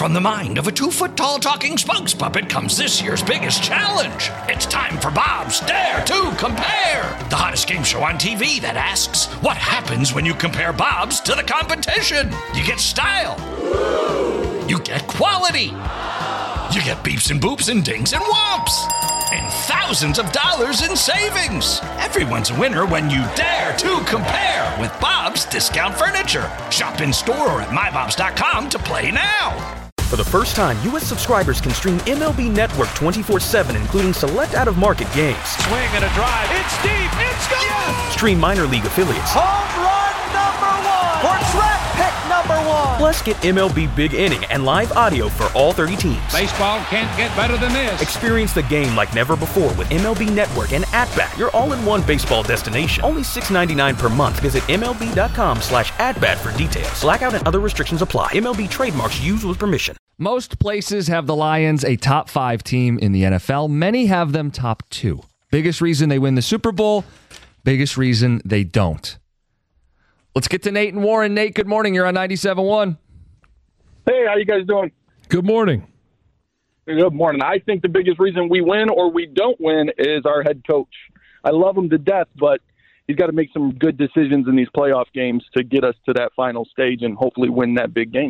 From the mind of a 2-foot-tall talking spokes puppet comes this year's biggest challenge. It's time for Bob's Dare to Compare, the hottest game show on TV that asks, what happens when you compare Bob's to the competition? You get style. You get quality. You get beeps and boops and dings and whomps. And thousands of dollars in savings. Everyone's a winner when you dare to compare with Bob's Discount Furniture. Shop in store or at mybobs.com to play now. For the first time, U.S. subscribers can stream MLB Network 24/7, including select out-of-market games. Swing and a drive. It's deep. It's gone. Yes! Stream minor league affiliates. Home run number 1. Or track pick number 1. Plus, get MLB Big Inning and live audio for all 30 teams. Baseball can't get better than this. Experience the game like never before with MLB Network and At-Bat, your all-in-one baseball destination. Only $6.99 per month. Visit MLB.com/atbat for details. Blackout and other restrictions apply. MLB trademarks used with permission. Most places have the Lions a top 5 team in the NFL. Many have them top 2. Biggest reason they win the Super Bowl, biggest reason they don't. Let's get to Nate and Warren. Nate, good morning. You're on 97.1. Hey, how you guys doing? Good morning. Good morning. I think the biggest reason we win or we don't win is our head coach. I love him to death, but he's got to make some good decisions in these playoff games to get us to that final stage and hopefully win that big game.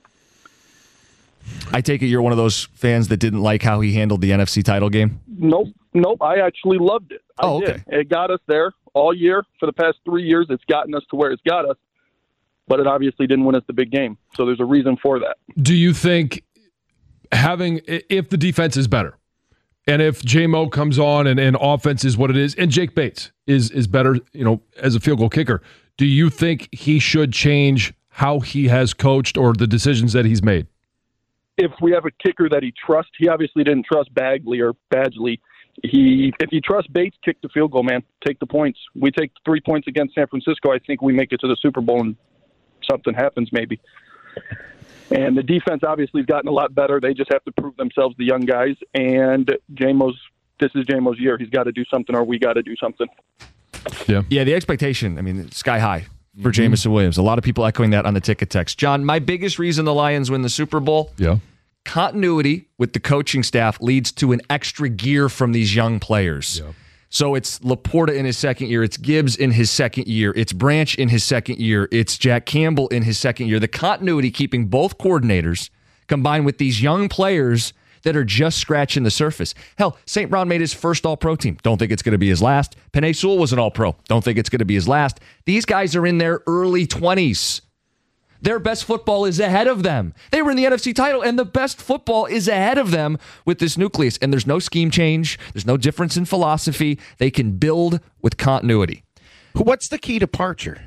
I take it you're one of those fans that didn't like how he handled the NFC title game? Nope. I actually loved it. I did. It got us there all year. For the past 3 years, it's gotten us to where it's got us, but it obviously didn't win us the big game. So there's a reason for that. Do you think if the defense is better, and if J-Mo comes on and offense is what it is, and Jake Bates is better, as a field goal kicker, do you think he should change how he has coached or the decisions that he's made? If we have a kicker that he trusts, he obviously didn't trust Bagley or Badgley. If you trust Bates, kick the field goal, man. Take the points. We take 3 points against San Francisco. I think we make it to the Super Bowl and something happens maybe. And the defense obviously has gotten a lot better. They just have to prove themselves, the young guys. And this is J-Mo's year. He's got to do something or we got to do something. Yeah, the expectation, sky high for Jameson Williams. A lot of people echoing that on the ticket text. John, my biggest reason the Lions win the Super Bowl, continuity with the coaching staff leads to an extra gear from these young players. Yeah. So it's Laporta in his second year. It's Gibbs in his second year. It's Branch in his second year. It's Jack Campbell in his second year. The continuity keeping both coordinators combined with these young players that are just scratching the surface. Hell, St. Brown made his first All-Pro team. Don't think it's going to be his last. Penei Sewell was an All-Pro. Don't think it's going to be his last. These guys are in their early 20s. Their best football is ahead of them. They were in the NFC title, and the best football is ahead of them with this nucleus. And there's no scheme change. There's no difference in philosophy. They can build with continuity. What's the key departure?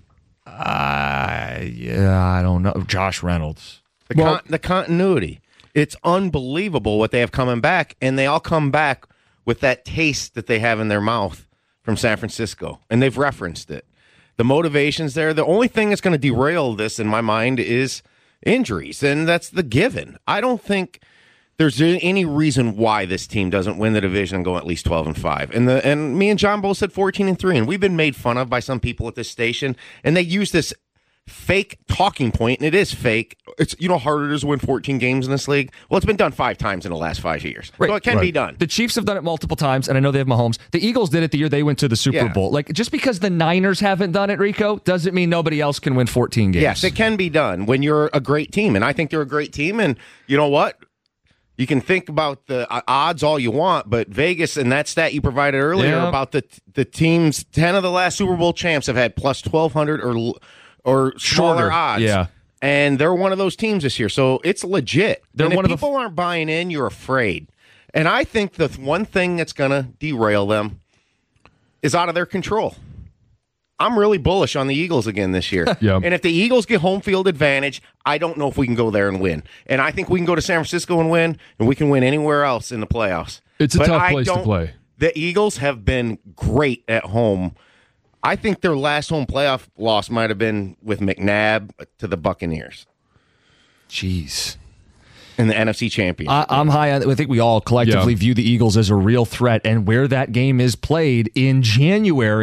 I don't know. Josh Reynolds. The continuity. It's unbelievable what they have coming back, and they all come back with that taste that they have in their mouth from San Francisco, and they've referenced it. The motivation's there. The only thing that's going to derail this, in my mind, is injuries, and that's the given. I don't think there's any reason why this team doesn't win the division and go at least 12-5. And me and John both said 14-3, and we've been made fun of by some people at this station, and they use this fake talking point, and it is fake. It's how hard it is to win 14 games in this league. Well, it's been done 5 times in the last 5 years. Right. So it can be done. The Chiefs have done it multiple times, and I know they have Mahomes. The Eagles did it the year they went to the Super Bowl. Like, just because the Niners haven't done it, Rico, doesn't mean nobody else can win 14 games. Yes, it can be done when you're a great team, and I think they're a great team, and you know what? You can think about the odds all you want, but Vegas and that stat you provided earlier about the teams, 10 of the last Super Bowl champs have had plus 1,200 or smaller odds. Yeah. And they're one of those teams this year. So it's legit. And if people aren't buying in, you're afraid. And I think the one thing that's going to derail them is out of their control. I'm really bullish on the Eagles again this year. And if the Eagles get home field advantage, I don't know if we can go there and win. And I think we can go to San Francisco and win, and we can win anywhere else in the playoffs. It's a tough place to play. The Eagles have been great at home. I think their last home playoff loss might have been with McNabb to the Buccaneers. Jeez. In the NFC Championship. I'm high on. I think we all collectively view the Eagles as a real threat, and where that game is played in January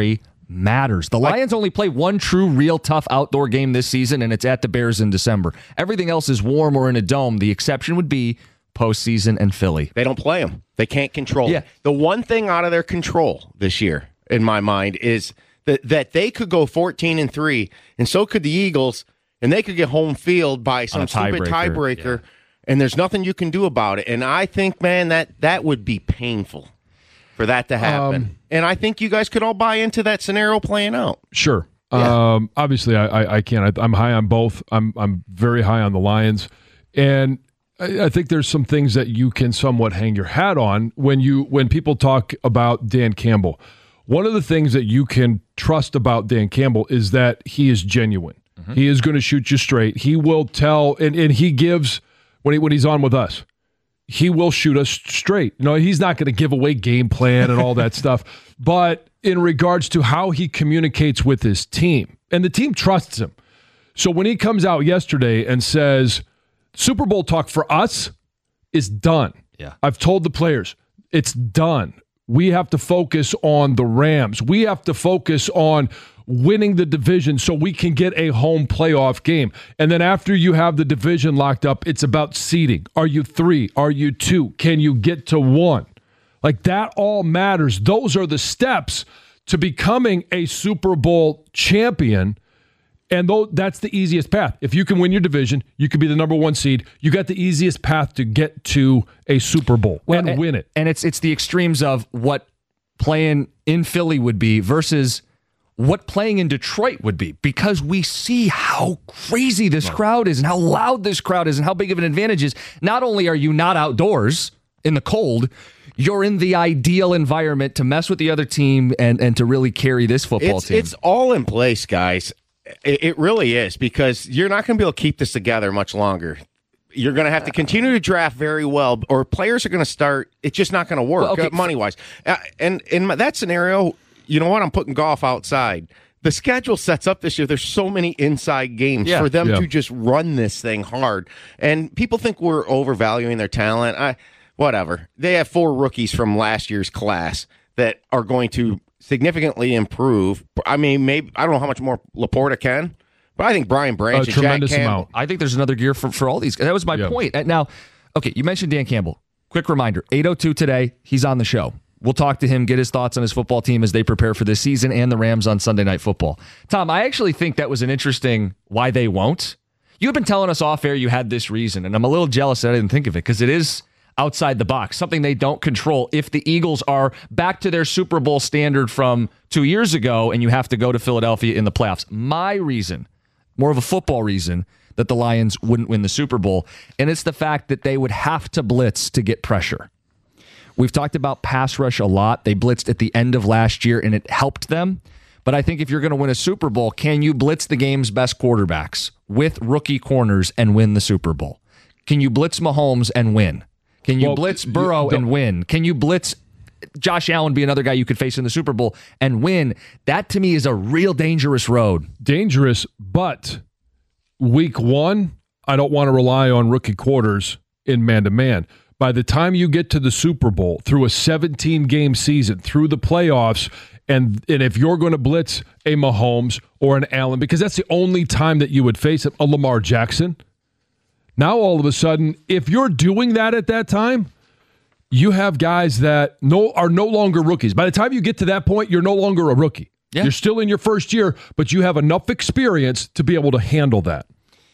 matters. The Lions only play one true, real tough outdoor game this season, and it's at the Bears in December. Everything else is warm or in a dome. The exception would be postseason and Philly. They don't play them. They can't control it. The one thing out of their control this year, in my mind, is that they could go 14-3, and so could the Eagles, and they could get home field by some stupid tiebreaker, and there's nothing you can do about it. And I think, man, that would be painful for that to happen. And I think you guys could all buy into that scenario playing out. Sure. Yeah. Obviously, I can't. I'm high on both. I'm very high on the Lions, and I think there's some things that you can somewhat hang your hat on when people talk about Dan Campbell. One of the things that you can trust about Dan Campbell is that he is genuine. Mm-hmm. He is going to shoot you straight. He will tell, and he gives when he's on with us. He will shoot us straight. No, he's not going to give away game plan and all that stuff. But in regards to how he communicates with his team, and the team trusts him. So when he comes out yesterday and says, Super Bowl talk for us is done. Yeah. I've told the players, it's done. We have to focus on the Rams. We have to focus on winning the division so we can get a home playoff game. And then after you have the division locked up, it's about seeding. Are you 3? Are you 2? Can you get to 1? Like, that all matters. Those are the steps to becoming a Super Bowl champion. And that's the easiest path. If you can win your division, you could be the number 1 seed. You got the easiest path to get to a Super Bowl and win it. And it's the extremes of what playing in Philly would be versus what playing in Detroit would be, because we see how crazy this crowd is and how loud this crowd is and how big of an advantage is. Not only are you not outdoors in the cold, you're in the ideal environment to mess with the other team and to really carry this football team. It's all in place, guys. It really is, because you're not going to be able to keep this together much longer. You're going to have to continue to draft very well, or players are going to start. It's just not going to work money-wise. And in that scenario, you know what? I'm putting golf outside. The schedule sets up this year. There's so many inside games for them to just run this thing hard. And people think we're overvaluing their talent. Whatever. They have 4 rookies from last year's class that are going to significantly improve. I mean, maybe I don't know how much more Laporta can, but I think Brian Branch and Jack Campbell. Amount. I think there's another gear for all these. That was my point. Now, okay, you mentioned Dan Campbell. Quick reminder, 8:02 today, he's on the show. We'll talk to him, get his thoughts on his football team as they prepare for this season and the Rams on Sunday Night Football. Tom, I actually think that was an interesting why they won't. You've been telling us off air you had this reason, and I'm a little jealous that I didn't think of it, because it is outside the box, something they don't control. If the Eagles are back to their Super Bowl standard from 2 years ago and you have to go to Philadelphia in the playoffs, my reason, more of a football reason, that the Lions wouldn't win the Super Bowl, and it's the fact that they would have to blitz to get pressure. We've talked about pass rush a lot. They blitzed at the end of last year, and it helped them. But I think if you're going to win a Super Bowl, can you blitz the game's best quarterbacks with rookie corners and win the Super Bowl? Can you blitz Mahomes and win? Can you blitz Burrow and win? Can you blitz Josh Allen, be another guy you could face in the Super Bowl, and win? That, to me, is a real dangerous road. Dangerous, but week 1, I don't want to rely on rookie quarters in man-to-man. By the time you get to the Super Bowl, through a 17-game season, through the playoffs, and if you're going to blitz a Mahomes or an Allen, because that's the only time that you would face a Lamar Jackson, now all of a sudden, if you're doing that at that time, you have guys that are no longer rookies. By the time you get to that point, you're no longer a rookie. Yeah. You're still in your first year, but you have enough experience to be able to handle that.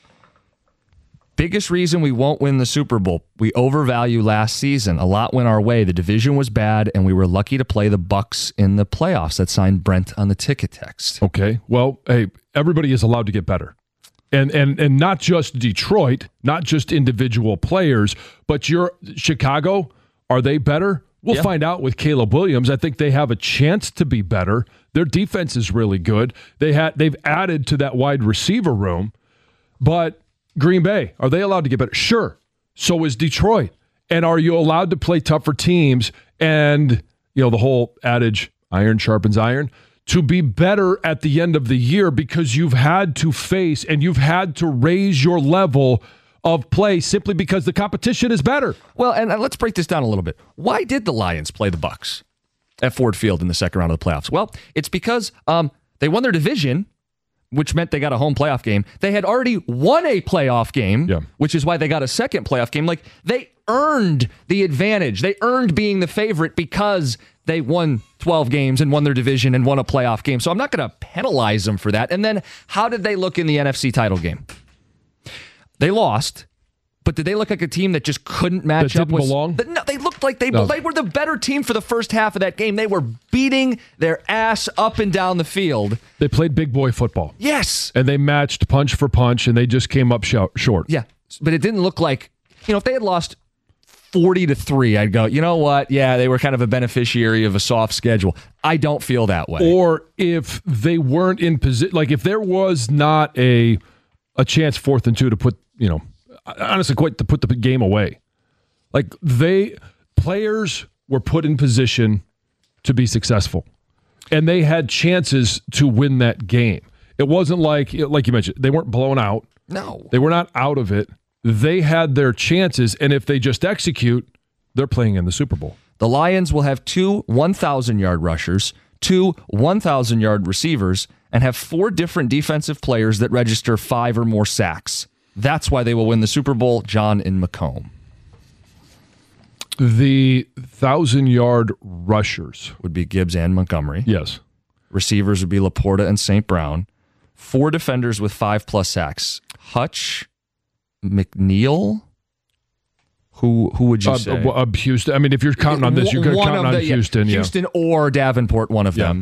Biggest reason we won't win the Super Bowl, we overvalue last season. A lot went our way. The division was bad, and we were lucky to play the Bucs in the playoffs. That signed Brent on the ticket text. Okay. Well, hey, everybody is allowed to get better. And not just Detroit, not just individual players, but Chicago, are they better? We'll find out with Caleb Williams. I think they have a chance to be better. Their defense is really good. They've added to that wide receiver room. But Green Bay, are they allowed to get better? Sure. So is Detroit. And are you allowed to play tougher teams? And, the whole adage, iron sharpens iron, to be better at the end of the year, because you've had to face and you've had to raise your level of play simply because the competition is better. Well, and let's break this down a little bit. Why did the Lions play the Bucs? at Ford Field in the second round of the playoffs? Well, it's because they won their division, which meant they got a home playoff game. They had already won a playoff game, which is why they got a second playoff game. Like, they earned the advantage. They earned being the favorite because they won 12 games and won their division and won a playoff game. So I'm not going to penalize them for that. And then how did they look in the NFC title game? They lost, but did they look like a team that just couldn't match up with? Belong? No, they looked like they were the better team for the first half of that game. They were beating their ass up and down the field. They played big boy football. Yes. And they matched punch for punch, and they just came up short. Yeah, but it didn't look like, if they had lost 40-3, I'd go, you know what? Yeah, they were kind of a beneficiary of a soft schedule. I don't feel that way. Or if they weren't in position, like if there was not a chance 4th and 2 to put, honestly, quite to put the game away. Like players were put in position to be successful, and they had chances to win that game. It wasn't like you mentioned, they weren't blown out. No. They were not out of it. They had their chances, and if they just execute, they're playing in the Super Bowl. The Lions will have 2 1,000-yard rushers, 2 1,000-yard receivers, and have 4 different defensive players that register 5 or more sacks. That's why they will win the Super Bowl, John in Macomb. The 1,000-yard rushers would be Gibbs and Montgomery. Yes. Receivers would be Laporta and St. Brown. 4 defenders with 5+ sacks. Hutch, McNeil. Who would you say? Houston. I mean, if you're counting on this, you're counting on Houston. Houston or Davenport, one of them.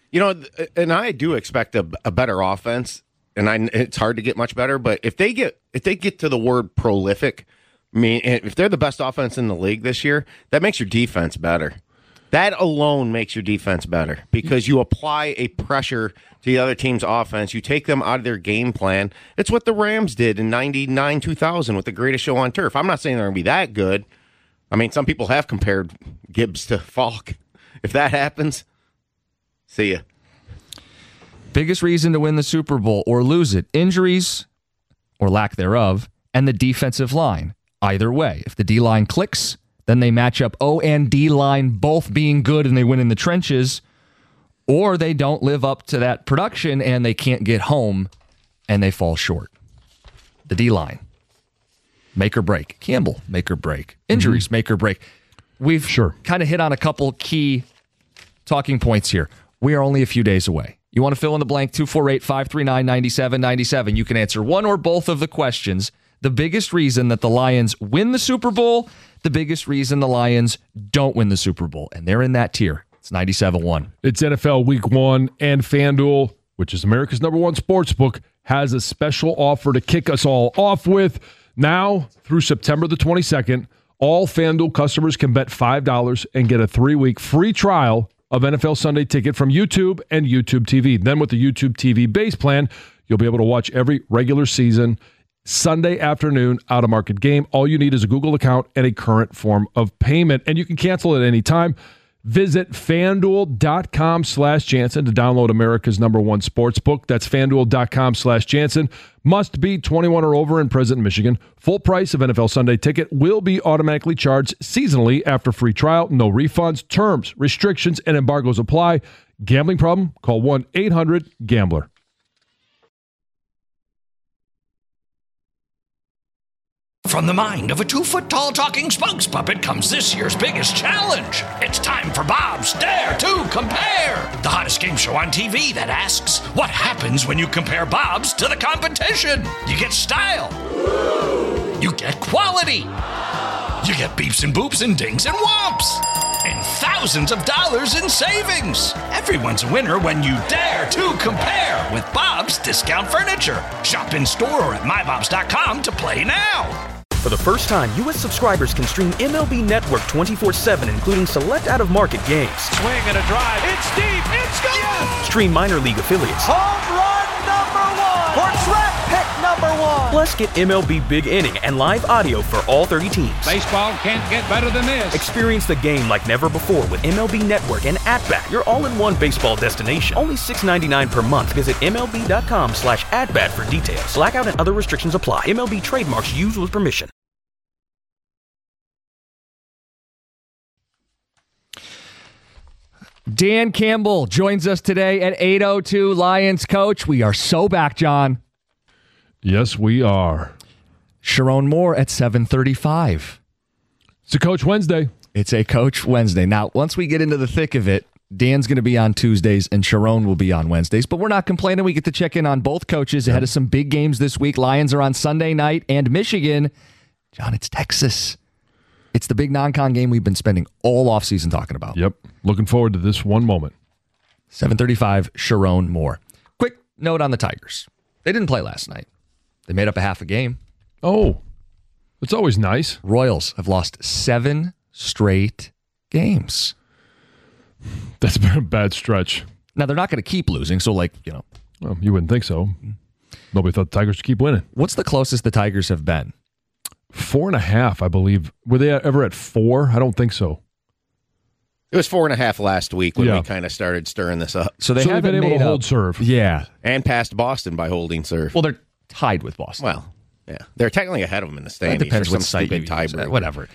And I do expect a better offense, and it's hard to get much better. But if they get to the word prolific, I mean, if they're the best offense in the league this year, that makes your defense better. That alone makes your defense better because you apply a pressure to the other team's offense. You take them out of their game plan. It's what the Rams did in 99, 2000 with the greatest show on turf. I'm not saying they're going to be that good. I mean, some people have compared Gibbs to Falk. If that happens, see ya. Biggest reason to win the Super Bowl or lose it, injuries or lack thereof, and the defensive line. Either way, if the D-line clicks, then they match up O and D-line both being good and they win in the trenches, or they don't live up to that production and they can't get home and they fall short. The D-line, make or break. Campbell, make or break. Injuries, make or break. We've kind of hit on a couple key talking points here. We are only a few days away. You want to fill in the blank, 248-539-9797. You can answer one or both of the questions. The biggest reason that the Lions win the Super Bowl, the biggest reason the Lions don't win the Super Bowl. And they're in that tier. It's 97-1. It's NFL Week 1, and FanDuel, which is America's #1 sportsbook, has a special offer to kick us all off with. Now, through September the 22nd, all FanDuel customers can bet $5 and get a 3-week free trial of NFL Sunday Ticket from YouTube and YouTube TV. Then with the YouTube TV base plan, you'll be able to watch every regular season Sunday afternoon out-of-market game. All you need is a Google account and a current form of payment, and you can cancel at any time. Visit FanDuel.com/Jansen to download America's #1 sportsbook. That's FanDuel.com/Jansen. Must be 21 or over and present in Michigan. Full price of NFL Sunday Ticket will be automatically charged seasonally after free trial. No refunds. Terms, restrictions, and embargoes apply. Gambling problem? Call 1-800-GAMBLER. From the mind of a 2-foot-tall talking spokes puppet comes this year's biggest challenge. It's time for Bob's Dare to Compare, the hottest game show on TV that asks, what happens when you compare Bob's to the competition? You get style. You get quality. You get beeps and boops and dings and whomps. And thousands of dollars in savings. Everyone's a winner when you dare to compare with Bob's Discount Furniture. Shop in store or at mybobs.com to play now. For the first time, U.S. subscribers can stream MLB Network 24/7, including select out-of-market games. Swing and a drive. It's deep. It's gone. Yes. Stream minor league affiliates. Home run #1. Or draft pick #1. Plus, get MLB Big Inning and live audio for all 30 teams. Baseball can't get better than this. Experience the game like never before with MLB Network and At-Bat, your all-in-one baseball destination. Only $6.99 per month. Visit MLB.com/AtBat for details. Blackout and other restrictions apply. MLB trademarks used with permission. Dan Campbell joins us today at 8:02. Lions coach, we are so back, John. Yes, we are. Sharon Moore at 7:35. It's a Coach Wednesday. It's a Coach Wednesday. Now, once we get into the thick of it, Dan's going to be on Tuesdays and Sharon will be on Wednesdays, but we're not complaining. We get to check in on both coaches ahead of some big games this week. Lions are on Sunday night, and Michigan. John, it's Texas. It's the big non-con game we've been spending all offseason talking about. Yep. Looking forward to this one moment. 7:35, Sharon Moore. Quick note on the Tigers. They didn't play last night. They made up a half a game. Oh, it's always nice. Royals have lost 7 straight games. That's been a bad stretch. Now, they're not going to keep losing, so Well, you wouldn't think so. Nobody thought the Tigers would keep winning. What's the closest the Tigers have been? 4.5, I believe. Were they ever at 4? I don't think so. It was 4.5 last week when we kind of started stirring this up. So they've been able to hold serve. Yeah. And passed Boston by holding serve. Well, they're tied with Boston. Well, yeah. They're technically ahead of them in the standings. It depends for what some site stupid you use. tiebreaker. Whatever.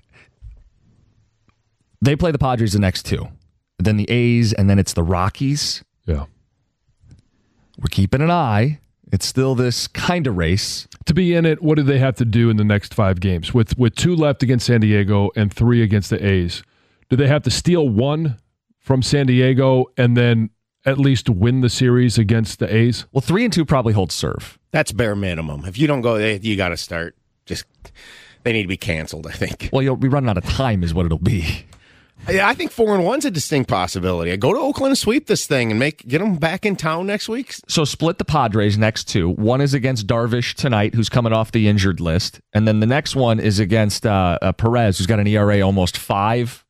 They play the Padres the next 2. Then the A's, and then it's the Rockies. Yeah. We're keeping an eye. It's still this kind of race. To be in it, what do they have to do in the next 5 games? With 2 left against San Diego and 3 against the A's, do they have to steal 1 from San Diego and then at least win the series against the A's? Well, 3 and 2 probably hold serve. That's bare minimum. If you don't go, you got to start. They need to be canceled, I think. Well, you'll be running out of time is what it'll be. I think 4-1's a distinct possibility. Go to Oakland and sweep this thing and get them back in town next week. So split the Padres next 2. One is against Darvish tonight, who's coming off the injured list. And then the next one is against Perez, who's got an ERA almost 5.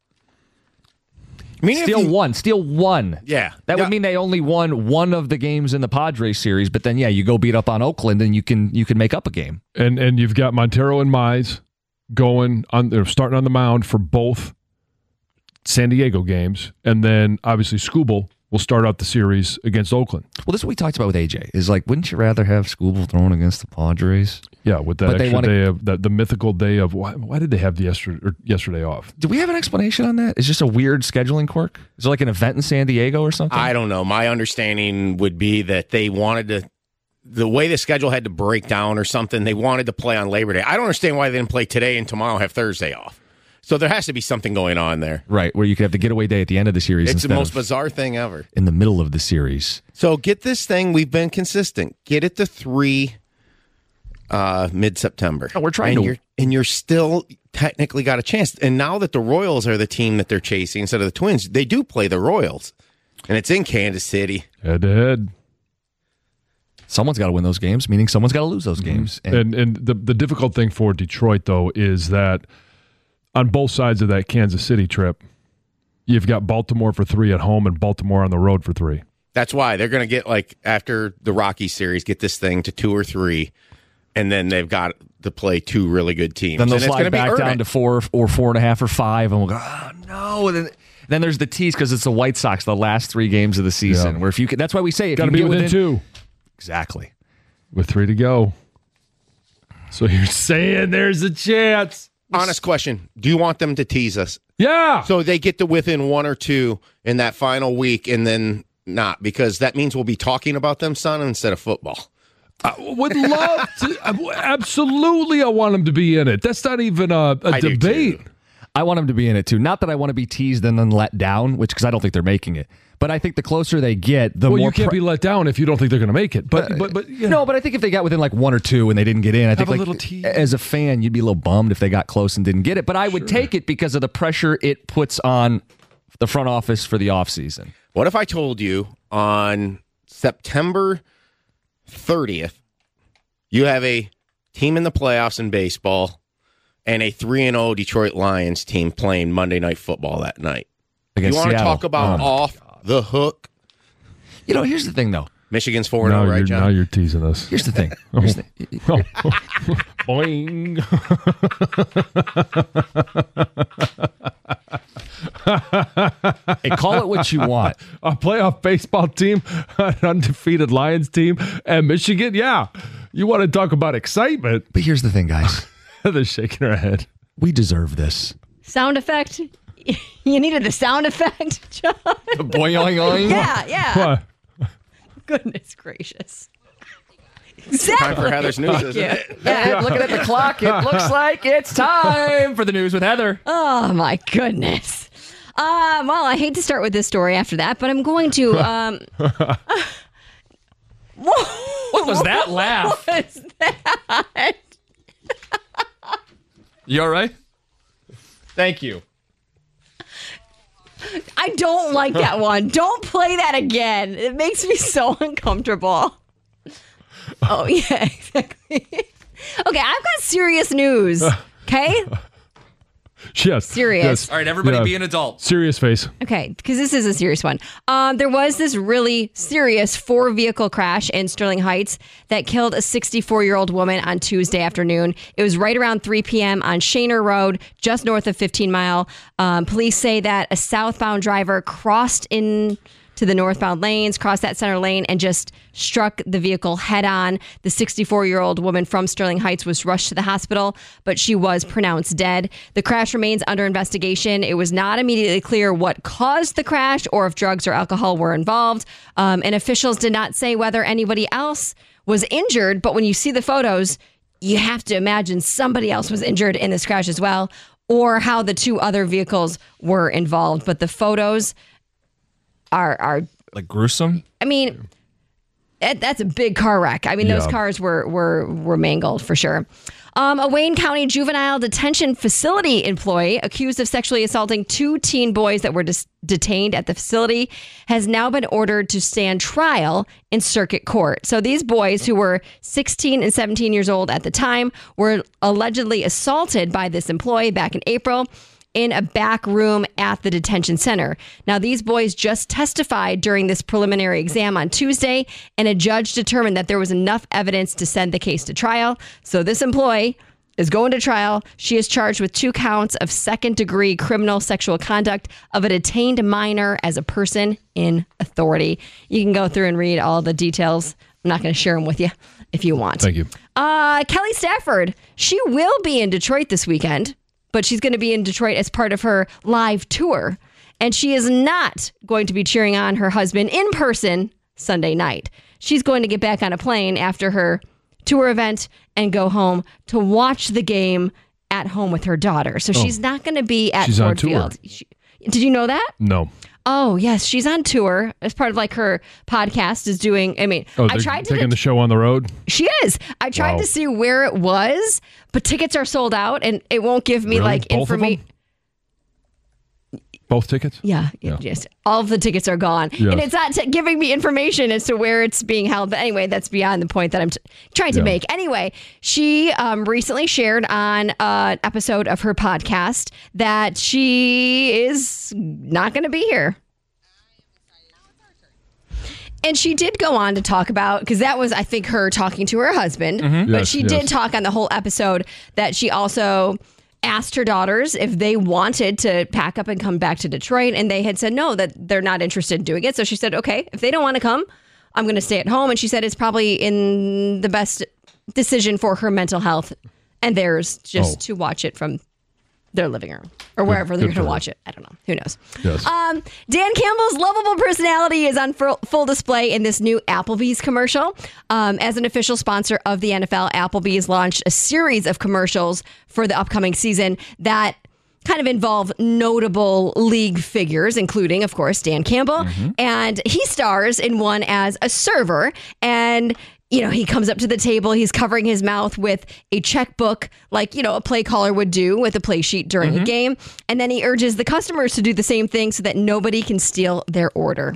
Steal one. Yeah. That would mean they only won 1 of the games in the Padres series, but then, you go beat up on Oakland and you can make up a game. And you've got Montero and Mize starting on the mound for both San Diego games, and then obviously Skubal will start out the series against Oakland. Well, this is what we talked about with AJ. Is wouldn't you rather have Skubal thrown against the Padres? Yeah, with that extra day of the mythical day of why did they have the yesterday off? Do we have an explanation on that? Is just a weird scheduling quirk? Is there an event in San Diego or something? I don't know. My understanding would be that they wanted to. The way the schedule had to break down or something, they wanted to play on Labor Day. I don't understand why they didn't play today and tomorrow have Thursday off. So there has to be something going on there. Right, where you could have the getaway day at the end of the series. It's the most bizarre thing ever. In the middle of the series. So get this thing. We've been consistent. Get it to 3 mid-September. Oh, we're trying and you're still technically got a chance. And now that the Royals are the team that they're chasing instead of the Twins, they do play the Royals. And it's in Kansas City. Head-to-head. Someone's got to win those games, meaning someone's got to lose those games. And the difficult thing for Detroit, though, is that on both sides of that Kansas City trip, you've got Baltimore for 3 at home and Baltimore on the road for 3. That's why they're going to get, after the Rockies series, get this thing to 2 or 3, and then they've got to play 2 really good teams. Then they'll slide back down to 4 or 4.5 or 5, and we'll go, oh, no. And then there's the tease because it's the White Sox, the last 3 games of the season. Where if you can, that's why we say if got to be within 2. Exactly. With 3 to go. So you're saying there's a chance. Honest question. Do you want them to tease us? Yeah. So they get to within 1 or 2 in that final week and then not, because that means we'll be talking about them, son, instead of football. I would love to. Absolutely, I want them to be in it. That's not even a debate. I want them to be in it, too. Not that I want to be teased and then let down, because I don't think they're making it. But I think the closer they get, the more... Well, you can't be let down if you don't think they're going to make it. But No, but I think if they got within 1 or 2 and they didn't get in, I think a little tease. As a fan, you'd be a little bummed if they got close and didn't get it. But I would take it because of the pressure it puts on the front office for the offseason. What if I told you on September 30th, you have a team in the playoffs in baseball and a 3-0 Detroit Lions team playing Monday Night Football that night? Against you want Seattle. to talk about off the hook? Here's the thing, though. Michigan's 4-0, right, John? Now you're teasing us. Here's the thing. Boing. Hey, call it what you want. A playoff baseball team, an undefeated Lions team, and Michigan? Yeah. You want to talk about excitement. But here's the thing, guys. They're shaking her head. We deserve this. Sound effect. You needed the sound effect, John. The boing-oing-oing? Yeah. What? Goodness gracious. Time for Heather's news, isn't it? Yeah, looking at the clock, it looks like it's time for the news with Heather. Oh, my goodness. Well, I hate to start with this story after that, but I'm going to... What was that laugh? What was that? You all right? Thank you. I don't like that one. Don't play that again. It makes me so uncomfortable. Oh, yeah, exactly. Okay, I've got serious news. Okay? Yes. Serious. Yes. All right, everybody be an adult. Serious face. Okay, because this is a serious one. There was this really serious 4-vehicle crash in Sterling Heights that killed a 64-year-old woman on Tuesday afternoon. It was right around 3 p.m. on Shaner Road, just north of 15 Mile. Police say that a southbound driver crossed into the northbound lanes, crossed that center lane, and just struck the vehicle head on. The 64-year-old woman from Sterling Heights was rushed to the hospital, but she was pronounced dead. The crash remains under investigation. It was not immediately clear what caused the crash or if drugs or alcohol were involved. And officials did not say whether anybody else was injured, but when you see the photos, you have to imagine somebody else was injured in this crash as well, or how the 2 other vehicles were involved. But the photos are like gruesome. I mean, that's a big car wreck. I mean, those cars were mangled for sure. A Wayne County juvenile detention facility employee accused of sexually assaulting 2 teen boys that were detained at the facility has now been ordered to stand trial in circuit court. So these boys, who were 16 and 17 years old at the time, were allegedly assaulted by this employee back in April in a back room at the detention center. Now, these boys just testified during this preliminary exam on Tuesday, and a judge determined that there was enough evidence to send the case to trial. So this employee is going to trial. She is charged with 2 counts of second-degree criminal sexual conduct of a detained minor as a person in authority. You can go through and read all the details. I'm not going to share them with you if you want. Thank you. Kelly Stafford, she will be in Detroit this weekend, but she's going to be in Detroit as part of her live tour. And she is not going to be cheering on her husband in person Sunday night. She's going to get back on a plane after her tour event and go home to watch the game at home with her daughter. So she's not going to be at Ford Field. Did you know that? No. Oh, yes. She's on tour as part of like her podcast is doing. I mean, I tried to taking the show on the road. She is. I tried to see where it was, but tickets are sold out and it won't give me like information. Both tickets? Yeah. Yes. All of the tickets are gone. Yes. And it's not giving me information as to where it's being held. But anyway, that's beyond the point that I'm trying to make. Anyway, she recently shared on an episode of her podcast that she is not going to be here. And she did go on to talk about, because that was, I think, her talking to her husband. Mm-hmm. But she did talk on the whole episode that she also asked her daughters if they wanted to pack up and come back to Detroit, and they had said no, that they're not interested in doing it. So she said, okay, if they don't want to come, I'm going to stay at home. And she said it's probably in the best decision for her mental health and theirs just to watch it from their living room or wherever they're going to watch it. I don't know. Who knows? Yes. Dan Campbell's lovable personality is on full display in this new Applebee's commercial. As an official sponsor of the NFL, Applebee's launched a series of commercials for the upcoming season that kind of involve notable league figures, including, of course, Dan Campbell. Mm-hmm. And he stars in one as a server. And you know, he comes up to the table, he's covering his mouth with a checkbook like, you know, a play caller would do with a play sheet during a game. And then he urges the customers to do the same thing so that nobody can steal their order.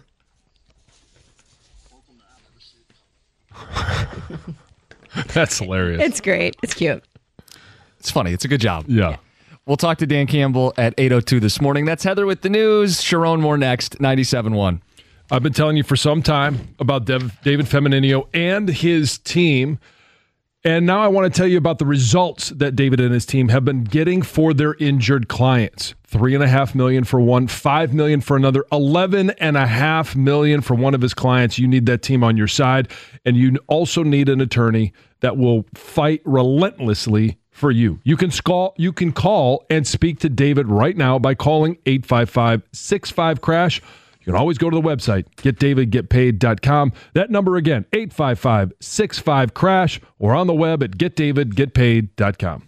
That's hilarious. It's great. It's cute. It's funny. It's a good job. Yeah. We'll talk to Dan Campbell at 8:02 this morning. That's Heather with the news. Sharon Moore next, 97.1. I've been telling you for some time about David Femininio and his team. And now I want to tell you about the results that David and his team have been getting for their injured clients. $3.5 million for one, $5 million for another, $11.5 million for one of his clients. You need that team on your side. And you also need an attorney that will fight relentlessly for you. You can call and speak to David right now by calling 855-65-CRASH. You can always go to the website, getdavidgetpaid.com. That number again, 855-65-CRASH, or on the web at getdavidgetpaid.com.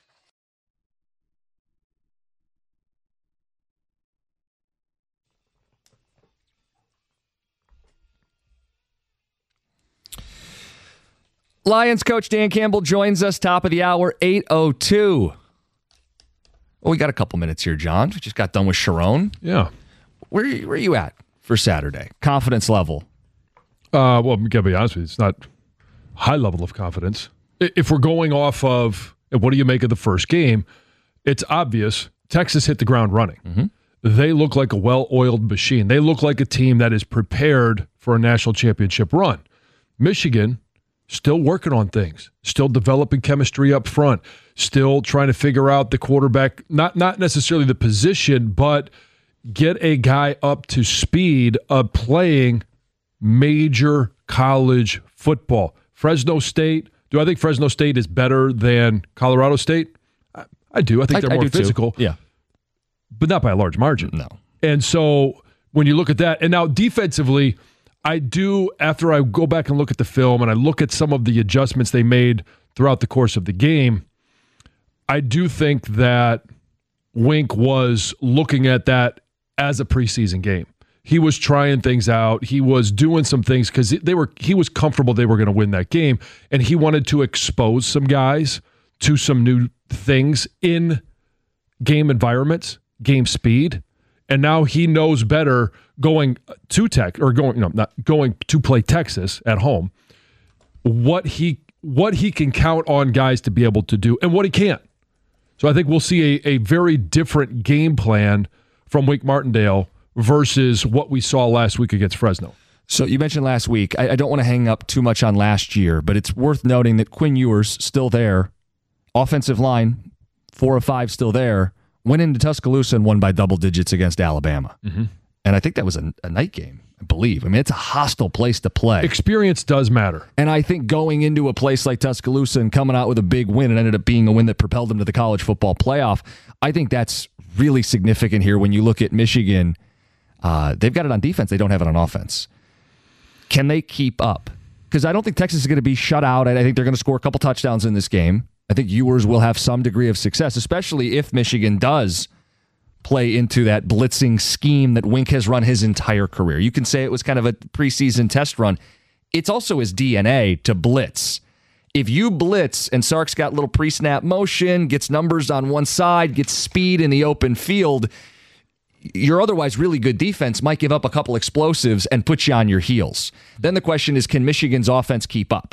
Lions coach Dan Campbell joins us top of the hour, 8:02. Well, we got a couple minutes here, John. We just got done with Sharon. Yeah. Where are you at for Saturday? Confidence level? Well, I'm going to be honest with you. It's not high level of confidence. If we're going off of what do you make of the first game, it's obvious Texas hit the ground running. Mm-hmm. They look like a well-oiled machine. They look like a team that is prepared for a national championship run. Michigan, still working on things, still developing chemistry up front, still trying to figure out the quarterback, not necessarily the position, but get a guy up to speed of playing major college football. Fresno State, do I think Fresno State is better than Colorado State? I do. I think they're more physical. Too. Yeah. But not by a large margin. No. And so when you look at that, and now defensively, I do, after I go back and look at the film and I look at some of the adjustments they made throughout the course of the game, I do think that Wink was looking at that as a preseason game. He was trying things out. He was doing some things because he was comfortable they were going to win that game, and he wanted to expose some guys to some new things in game environments, game speed. And now he knows better going to not going to play Texas at home, what he can count on guys to be able to do and what he can't. So I think we'll see a very different game plan from Wink Martindale versus what we saw last week against Fresno. So you mentioned last week. I don't want to hang up too much on last year, but it's worth noting that Quinn Ewers still there, offensive line 4 of 5 still there. Went into Tuscaloosa and won by double digits against Alabama. Mm-hmm. And I think that was a night game, I believe. I mean, it's a hostile place to play. Experience does matter. And I think going into a place like Tuscaloosa and coming out with a big win, and ended up being a win that propelled them to the college football playoff, I think that's really significant here when you look at Michigan. They've got it on defense. They don't have it on offense. Can they keep up? Because I don't think Texas is going to be shut out. I think they're going to score a couple touchdowns in this game. I think Ewers will have some degree of success, especially if Michigan does play into that blitzing scheme that Wink has run his entire career. You can say it was kind of a preseason test run. It's also his DNA to blitz. If you blitz and Sark's got little pre-snap motion, gets numbers on one side, gets speed in the open field, your otherwise really good defense might give up a couple explosives and put you on your heels. Then the question is, can Michigan's offense keep up?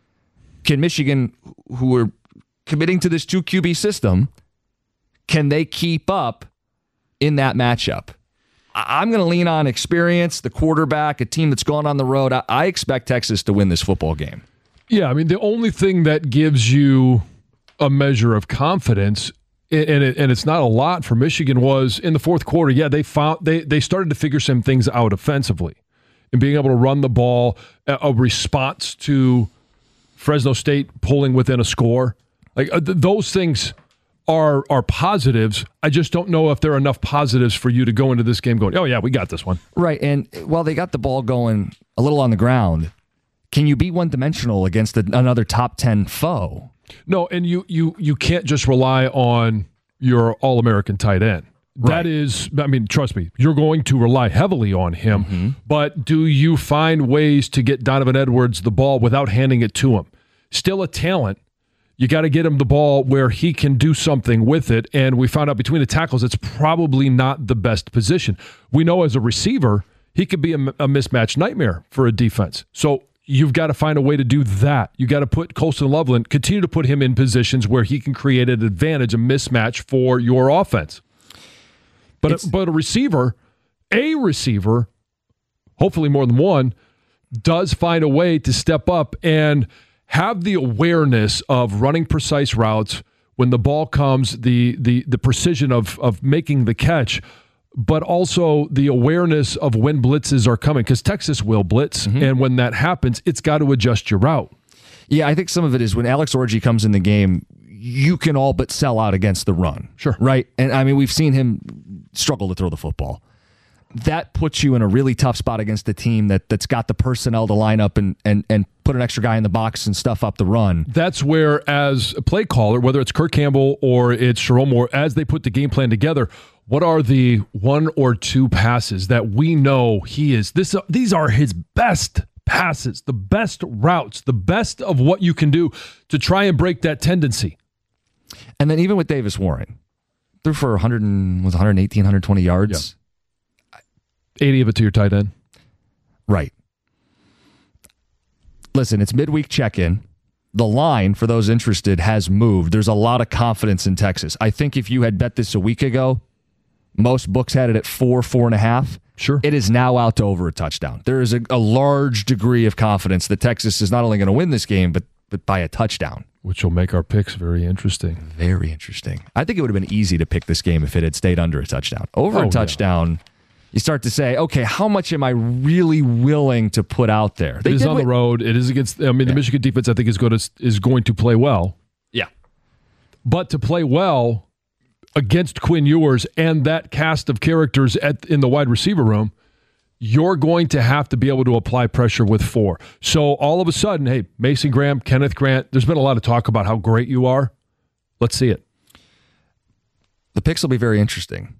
Can Michigan, who are committing to this 2 QB system, can they keep up in that matchup? I'm going to lean on experience, the quarterback, a team that's gone on the road. I expect Texas to win this football game. Yeah, I mean, the only thing that gives you a measure of confidence, and it's not a lot for Michigan, was in the fourth quarter. Yeah, they started to figure some things out offensively, and being able to run the ball, a response to Fresno State pulling within a score. Like those things are positives. I just don't know if there are enough positives for you to go into this game going, oh yeah, we got this one. Right, and while they got the ball going a little on the ground, can you be one-dimensional against another top 10 foe? No, and you can't just rely on your All-American tight end. Right. That is, I mean, trust me, you're going to rely heavily on him, mm-hmm. But do you find ways to get Donovan Edwards the ball without handing it to him? Still a talent. You got to get him the ball where he can do something with it, and we found out between the tackles it's probably not the best position. We know as a receiver, he could be a mismatch nightmare for a defense. So you've got to find a way to do that. You got to put Colston Loveland, continue to put him in positions where he can create an advantage, a mismatch for your offense. But a receiver, hopefully more than one, does find a way to step up and have the awareness of running precise routes when the ball comes, the precision of making the catch, but also the awareness of when blitzes are coming, because Texas will blitz, mm-hmm. And when that happens, it's got to adjust your route. Yeah, I think some of it is when Alex Orji comes in the game, you can all but sell out against the run. Sure. Right? And I mean, we've seen him struggle to throw the football. That puts you in a really tough spot against a team that's got the personnel to line up and put an extra guy in the box and stuff up the run. That's where, as a play caller, whether it's Kirk Campbell or it's Sherrone Moore, as they put the game plan together, what are the 1 or 2 passes that we know these are his best passes, the best routes, the best of what you can do to try and break that tendency? And then even with Davis Warren, threw for 118, 120 yards. Yeah. 80 of it to your tight end. Right. Listen, it's midweek check-in. The line, for those interested, has moved. There's a lot of confidence in Texas. I think if you had bet this a week ago, most books had it at 4.5. Sure. It is now out to over a touchdown. There is a large degree of confidence that Texas is not only going to win this game, but by a touchdown. Which will make our picks very interesting. Very interesting. I think it would have been easy to pick this game if it had stayed under a touchdown. Over a touchdown... Yeah. You start to say, okay, how much am I really willing to put out there? It is on the road. It is against. The Michigan defense, I think, is going to play well. Yeah, but to play well against Quinn Ewers and that cast of characters in the wide receiver room, you're going to have to be able to apply pressure with 4. So all of a sudden, hey, Mason Graham, Kenneth Grant. There's been a lot of talk about how great you are. Let's see it. The picks will be very interesting.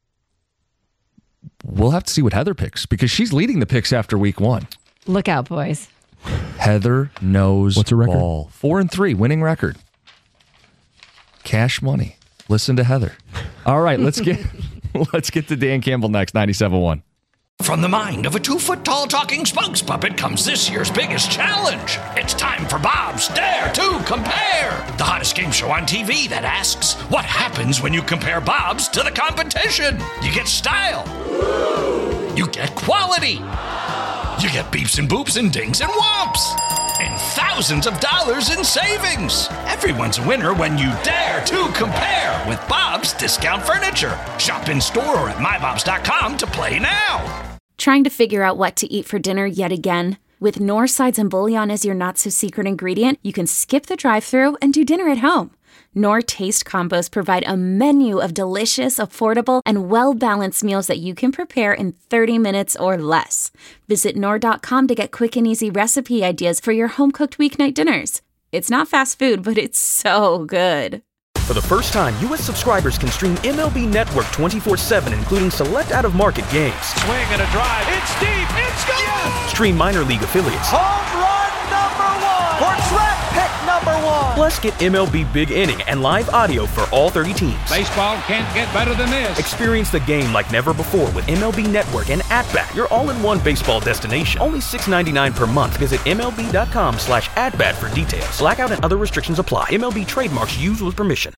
We'll have to see what Heather picks because she's leading the picks after week 1. Look out, boys. Heather knows what's her record? Ball. 4-3, winning record. Cash money. Listen to Heather. All right, let's get to Dan Campbell next, 97.1. From the mind of a 2-foot-tall talking spokes puppet comes this year's biggest challenge. It's time for Bob's Dare to Compare, the hottest game show on TV that asks, what happens when you compare Bob's to the competition? You get style. You get quality. You get beeps and boops and dings and whomps. And thousands of dollars in savings. Everyone's a winner when you dare to compare with Bob's Discount Furniture. Shop in store or at mybobs.com to play now. Trying to figure out what to eat for dinner yet again? With Knorr Sides and Bouillon as your not-so-secret ingredient, you can skip the drive-thru and do dinner at home. Knorr Taste Combos provide a menu of delicious, affordable, and well-balanced meals that you can prepare in 30 minutes or less. Visit Knorr.com to get quick and easy recipe ideas for your home-cooked weeknight dinners. It's not fast food, but it's so good. For the first time, U.S. subscribers can stream MLB Network 24/7, including select out-of-market games. Swing and a drive. It's deep. It's gone. Yes! Stream minor league affiliates. Home run number 1. For track pick number 1. Plus, get MLB Big Inning and live audio for all 30 teams. Baseball can't get better than this. Experience the game like never before with MLB Network and At-Bat, your all-in-one baseball destination. Only $6.99 per month. Visit MLB.com/AtBat for details. Blackout and other restrictions apply. MLB trademarks used with permission.